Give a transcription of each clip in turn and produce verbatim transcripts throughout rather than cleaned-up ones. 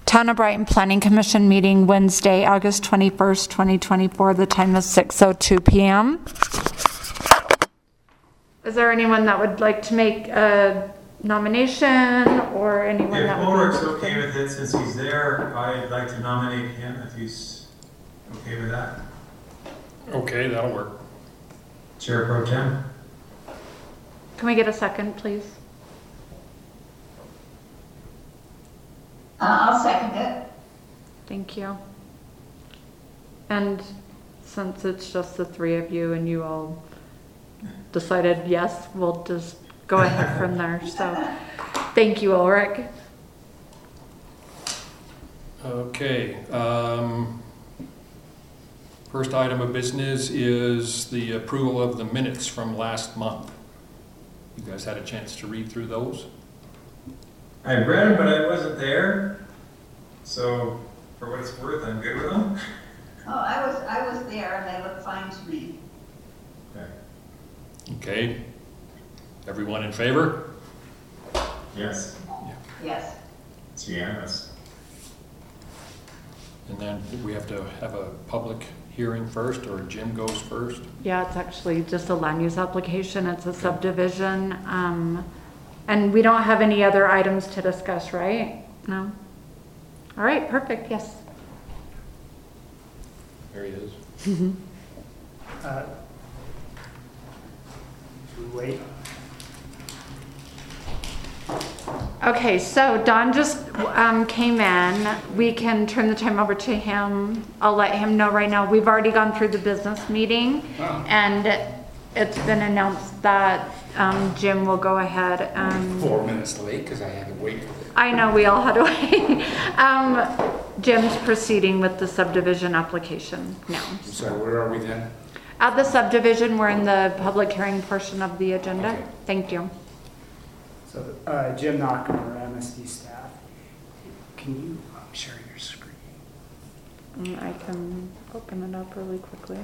Town of Brighton Planning Commission meeting Wednesday, August twenty-first, twenty twenty-four. The time is six oh two p m Is there anyone that would like to make a nomination or anyone If that would Ulrich's be okay with it, since he's there, I'd like to nominate him if he's okay with that. Okay, that'll work. Chair Pro Tem. Can we get a second, please? Uh, I'll second it. Thank you. And since it's just the three of you and you all decided yes, we'll just go ahead from there. So thank you, Ulrich. Okay. Um, first item of business is the approval of the minutes from last month. You guys had a chance to read through those? I read them, but I wasn't there. So, for what it's worth, I'm good with them. Oh, I was, I was there and they look fine to me. Okay. Okay. Everyone in favor? Yes, Yes. it's unanimous. And then we have to have a public hearing first, or Jim goes first? Yeah, it's actually just a land use application. It's a subdivision. Um, and we don't have any other items to discuss, right? No? All right, perfect, yes. There he is. Uh, should we wait? Okay, so Don just um, came in. We can turn the time over to him. I'll let him know right now. We've already gone through the business meeting, Wow. and it's been announced that um, Jim will go ahead and... Four minutes late because I had to wait. I know, we all had to wait. um, Jim's proceeding with the subdivision application now. So where are we then? At the subdivision, we're in the public hearing portion of the agenda. Okay. Thank you. So, uh, Jim Knockemer, M S D staff. Can you um, share your screen? Mm, I can open it up really quickly.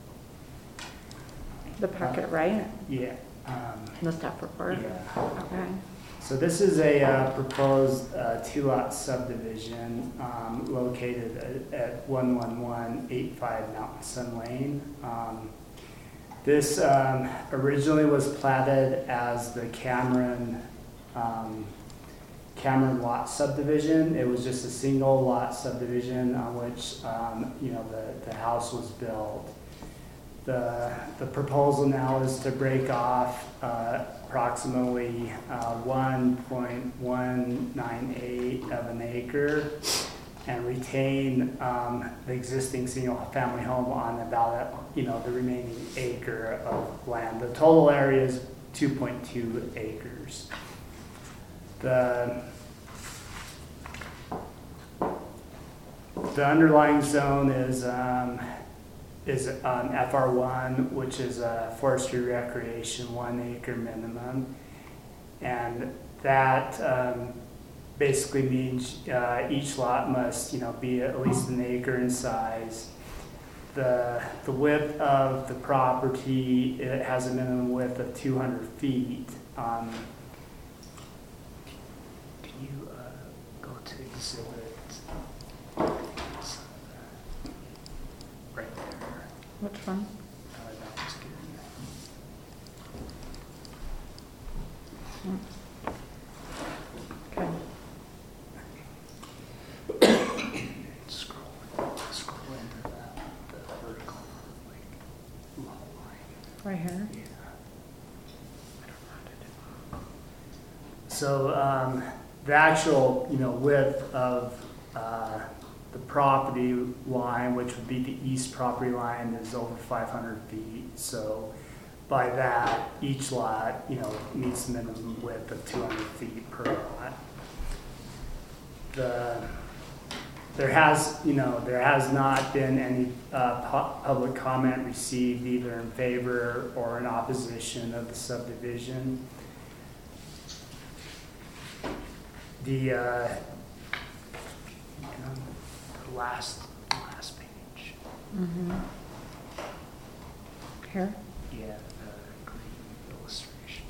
The packet, right? Yeah. Um, The staff report? yeah. Okay. So this is a uh, proposed uh, two-lot subdivision um, located at, at one one one eight five Mountain Sun Lane. Um, this um, originally was platted as the Cameron um, Cameron lot subdivision. It was just a single lot subdivision on which um, you know the, the house was built. The, the proposal now is to break off uh, approximately uh, one point one nine eight of an acre and retain um, the existing single-family home on about you know the remaining acre of land. The total area is two point two acres. The the underlying zone is um, is um, F R one, which is a forestry recreation, one acre minimum, and that um, basically means uh, each lot must, you know, be at least an acre in size. The the width of the property, it has a minimum width of two hundred feet. Um, can you uh, go to exhibit? Right there. Which one? Uh, that was good. Okay. Scroll, scroll into that, the vertical, like, lot line. Right here. Yeah. I don't know how to do it. So, um, the actual, you know, width of, uh, the property line, which would be the east property line, is over five hundred feet. So by that, each lot, you know, meets the minimum width of two hundred feet per lot. The, there has, you know, there has not been any uh, pu- public comment received either in favor or in opposition of the subdivision. The, uh, the last, last page. Mm-hmm. Here? Yeah, the green illustration.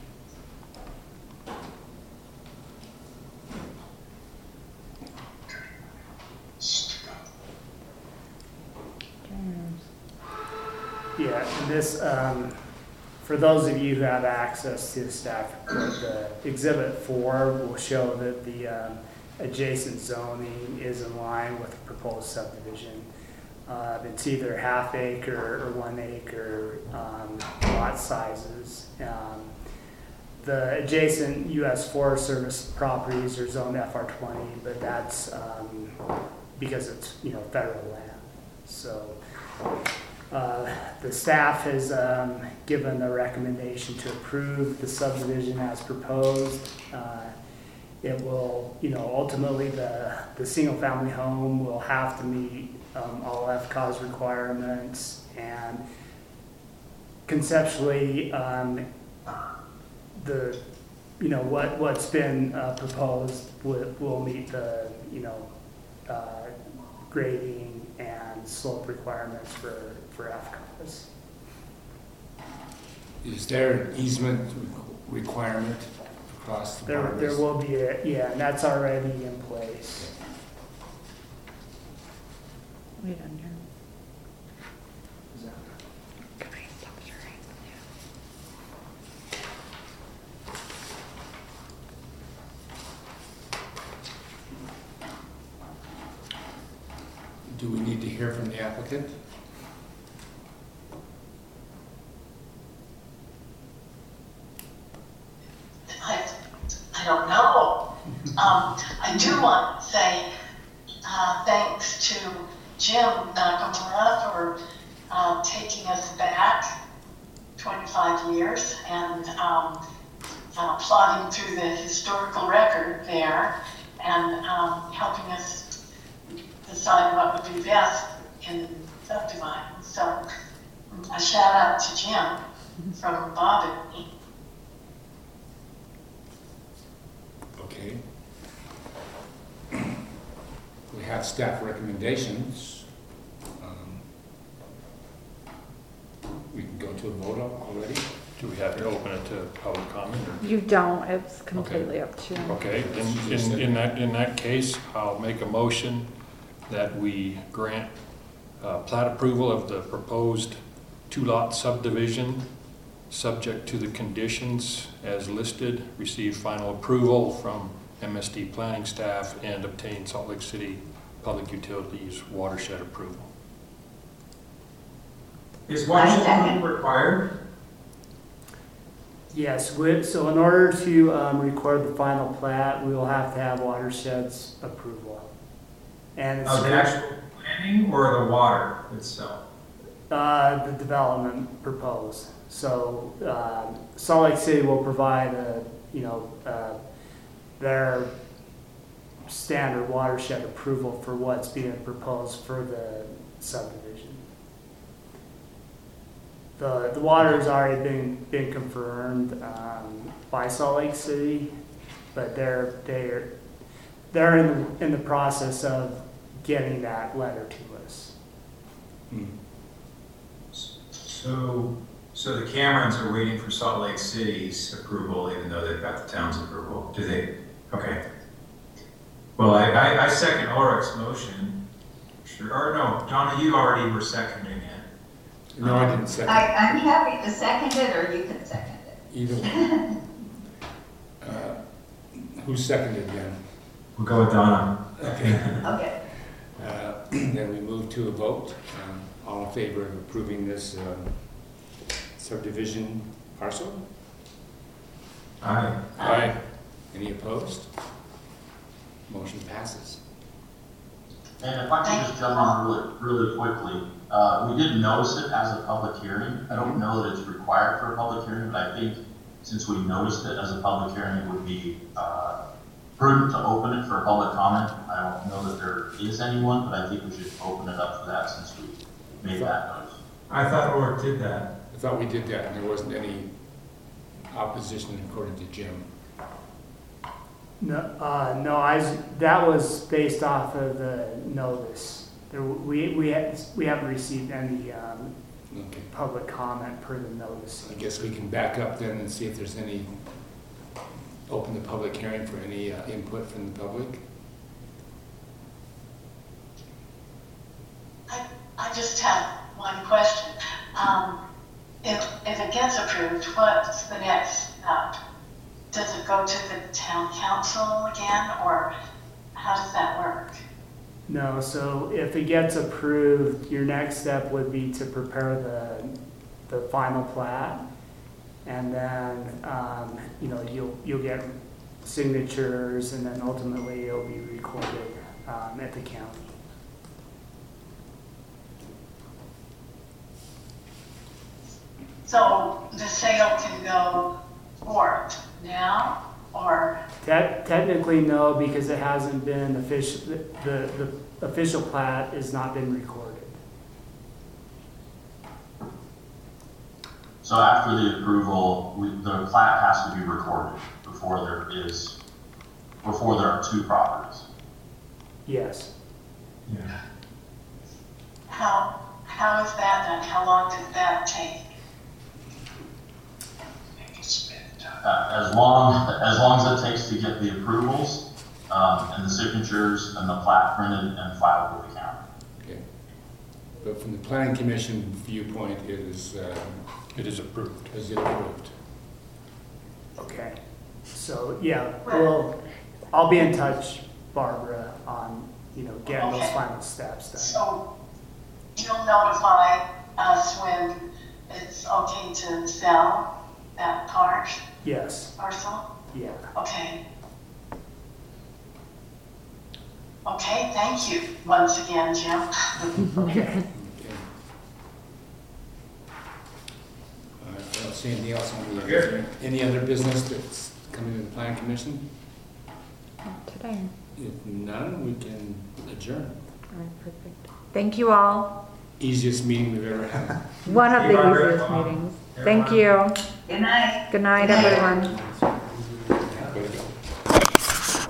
yeah, and this, um, for those of you who have access to the staff report, the exhibit four will show that the, um, adjacent zoning is in line with the proposed subdivision. Uh, it's either half acre or one acre, um, lot sizes. Um, The adjacent U S Forest Service properties are zoned F R twenty, but that's um, because it's, you know, federal land. So uh, the staff has um, given a recommendation to approve the subdivision as proposed. Uh, It will, you know, ultimately the, the single-family home will have to meet um, all F C A S requirements, and conceptually, um, the, you know, what, what's been uh, proposed will, will meet the, you know, uh, grading and slope requirements for, for F C A S. Is there an easement requirement across the There, boundaries? there will be a, yeah, and that's already in place. Wait on here. Is that- Can I stop sharing? Do we need to hear from the applicant? I, I don't know. Um, I do want to say uh, thanks to Jim Nakamura for uh, taking us back twenty-five years and um, uh, plodding through the historical record there and um, helping us decide what would be best in subdividing. So a shout out to Jim from Bob and me. Okay. We have staff recommendations. Um, We can go to a vote already? Do we have to open it to public comment? or- You don't, it's completely up to you. Okay, in, in, in that, in that case, I'll make a motion that we grant uh, plat approval of the proposed two-lot subdivision, subject to the conditions as listed, receive final approval from M S D planning staff, and obtain Salt Lake City Public Utilities watershed approval. Is I watershed second. required? Yes, we- so in order to um, record the final plat, we will have to have watershed's approval. And it's Of the actual planning or the water itself? uh, the development proposed. So um, Salt Lake City will provide a, you know, uh, their standard watershed approval for what's being proposed for the subdivision. The, the water has already been, been confirmed um, by Salt Lake City, but they're, they're, they're in the, in the process of getting that letter to us. Hmm. So, so the Camerons are waiting for Salt Lake City's approval, even though they've got the town's approval, do they? Okay. Well, I, I, I second Ulrich's motion. Sure, or no, Donna, you already were seconding it. No, I didn't second. I, I'm happy to second it, or you can second it. Either one. Uh, Who seconded then? We'll go with Donna. Okay. Okay. Uh, Then we move to a vote. Um, All in favor of approving this um, subdivision parcel? Aye. Aye. Any opposed? Motion passes. And if I could just jump on really, really quickly, uh, we did notice it as a public hearing. I don't know that it's required for a public hearing, but I think since we noticed it as a public hearing, it would be, uh, prudent to open it for public comment. I don't know that there is anyone, but I think we should open it up for that since we made that notice. I thought Ulrich did that. I thought we did that and there wasn't any opposition according to Jim. No, uh, no, I, s- that was based off of the notice. There, we, we, had- we haven't received any, um, Okay. public comment per the notice. I guess we can back up then and see if there's any, open the public hearing for any uh, input from the public. I, I just have one question. Um, it gets approved, what's the next step? Does it go to the town council again, or how does that work? No, so if it gets approved, your next step would be to prepare the, the final plat. And then, um, you know, you'll, you'll get signatures, and then ultimately it'll be recorded, um, at the county. So the sale can go forth now, or, Te- Technically, no, because it hasn't been official, the, the official plat has not been recorded. So after the approval, we, the plat has to be recorded before there is, before there are two properties. Yes. Yeah. how, how is that done? How long does that take? Uh, as long, as long as it takes to get the approvals, um, and the signatures and the plat printed and filed with the county. Okay. But from the planning commission viewpoint, it is, uh, It is approved. is it approved? Okay. So, yeah, well, I'll be in touch, Barbara, on, you know, getting those Okay. final steps done. So you'll notify us when it's okay to sell that part, Yes, parcel? yeah. Okay. Okay, thank you once again, Jim. Okay. Okay. All right, I don't see anything else on the, Good. any other business that's coming to the planning commission? Not today. If none, we can adjourn. All right, perfect. Thank you all. Easiest meeting we've ever had. One of Hey, the Barbara. easiest meetings. Thank you. Good night. Good night, everyone.